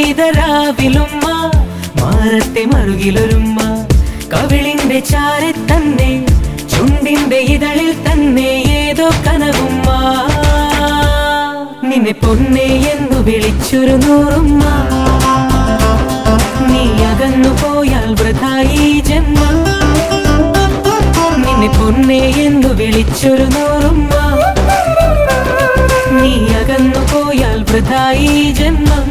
പെയ്ത രാവിലുമ്മ മാറത്തെ മറുകിലൊരുമ്മ കവിളിന്റെ ചാരെ തന്നെ ചുണ്ടിന്റെ ഇതളിൽ തന്നെ ഏതോ കനവുമ്മ നിന്നെ പൊന്നേ എന്നു വിളിച്ചൊരു നൂറുമ്മ നീ അകന്നു പോയാൽ വൃഥായി ജന്മം നിന്നെ പൊന്നേ എന്നു വിളിച്ചൊരു നൂറുമ്മ നീ അകന്നു പോയാൽ വൃഥായി ജന്മം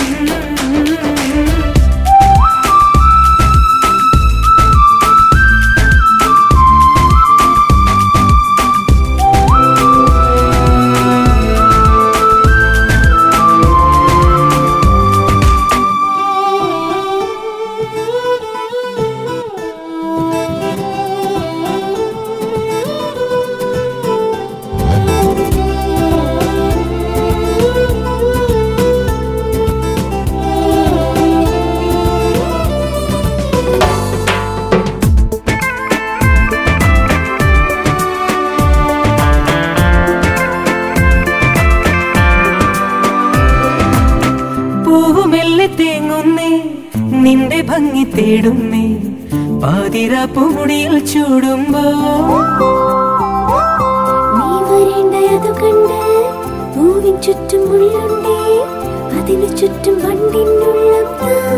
തേങ്ങുന്നേ നിന്റെ ഭംഗി തേടുന്നേ പാതിരാപ്പുമുടിയിൽ ചൂടുമ്പോ നീ വരേണ്ടതു കണ്ട് പൂവിൻ ചുറ്റും മുള്ളുണ്ടേ അതിനു ചുറ്റും വണ്ടിനുള്ളം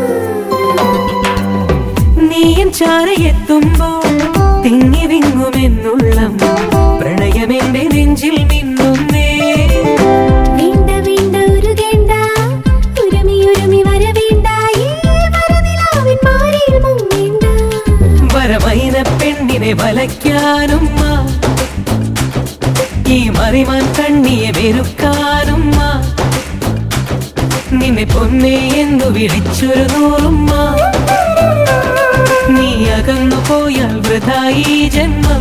നീയൻ ചാരയെത്തുമ്പോ തിങ്ങി വിങ്ങുമെന്നുള്ളം പ്രണയമെന്റെ നെഞ്ചിൽ മിന്നുന്നേ വരമൈന പെണ്ണിനെ വലയ്ക്കാനുമ്മ ഈ മറിമാൻ കണ്ണിയെ വെറുക്കാനുമ്മ നിന്നെ പൊന്നേ എന്നു വിളിച്ചൊരു നൂറുമ്മ നീ അകന്നു പോയാൽ വൃഥായി ജന്മം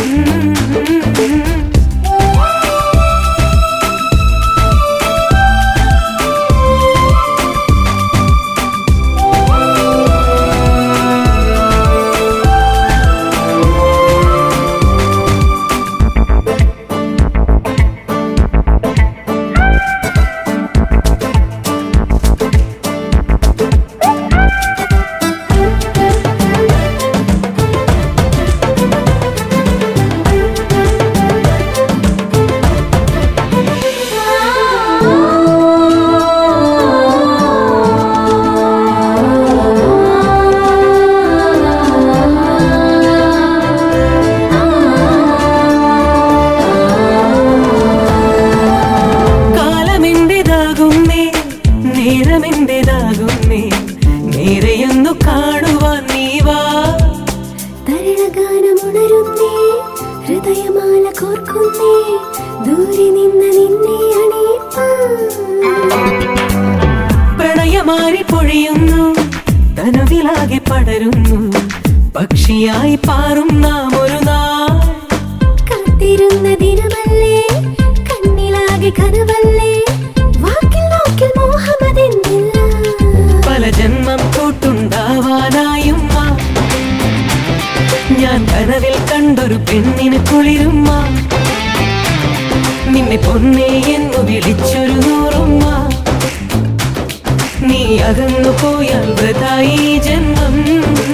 നേരെയൊന്നു കാണുവാൻ നീവാ തരണഗാനമുണരുന്നേ ഹൃദയമാല കോർക്കുന്നേ ദൂരെ നിന്ന് നിന്നെ അണിയിപ്പാൻ പ്രണയമാരി പൊഴിയുന്നു തനുവിലാകെ പടരുന്നു പക്ഷിയായി പാറും നാം ഒരു നാൾ കാത്തിരുന്ന ദിനമല്ലേ കണ്ണിലാകെ കനവല്ലേ വാക്കിൽ നോക്കിൽ മോഹമതെന്നില്ല പല ജന്മം കൂട്ടുണ്ടാവാനായുമ്മ ഞാൻ കനവിൽ കണ്ടൊരു പെണ്ണിന് കുളിരുമ്മ നിന്നെ പൊന്നേ എന്നു വിളിച്ചൊരു നൂറുമ്മ നീ അകന്നു പോയാൽ വൃഥായി ജന്മം